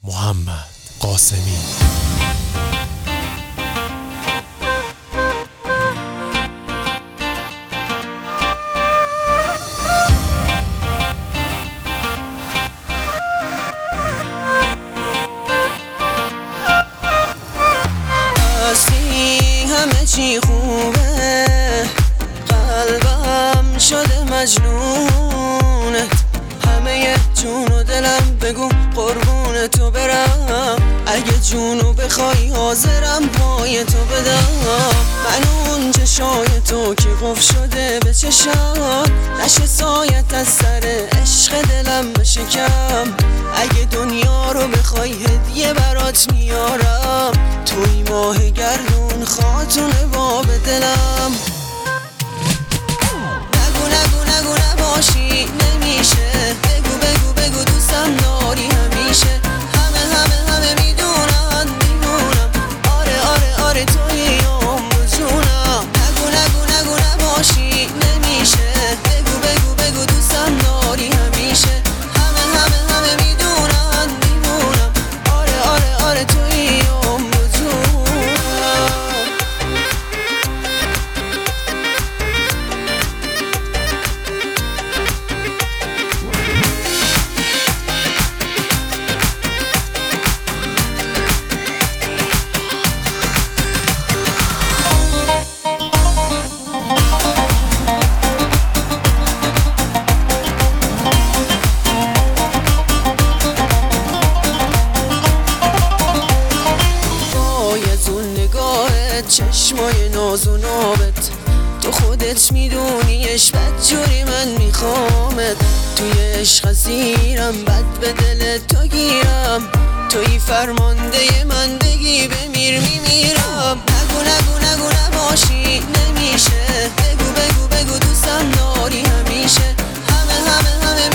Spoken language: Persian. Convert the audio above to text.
محمد قاسمی. همه چی خوبه، قلبم شده مجنونت. همه جون و دلم بگو قربون تو برم. اگه جونو بخوای حاضرم پای تو بدم. من اون چشای تو که قفل شده به چشم، نشه سایت از سر عشق دلم بشه کم. اگه دنیا رو بخوای هدیه برات میارم، توی ماه گردون خاتون باب دلم. نگو نگو نگو نباشی نمیشه، بگو بگو بگو دوستم داری همیشه. همه میدونم آره آره آره توی عمر جونم. نگو نگو نگو نباشی نمیشه، بگو بگو بگو دوستم داری همیشه. همه میدونم آره آره آره توی عمر جونم. چشمای ناز و نابت، تو خودت میدونیش بدجوری من میخوامت. توی عشق اسیرم بد به دل تو گیرم، توی فرمانده من بگی بمیر میمیرم. نگو نگو نگو نباشی نمیشه، بگو بگو بگو دوستم داری همیشه. همه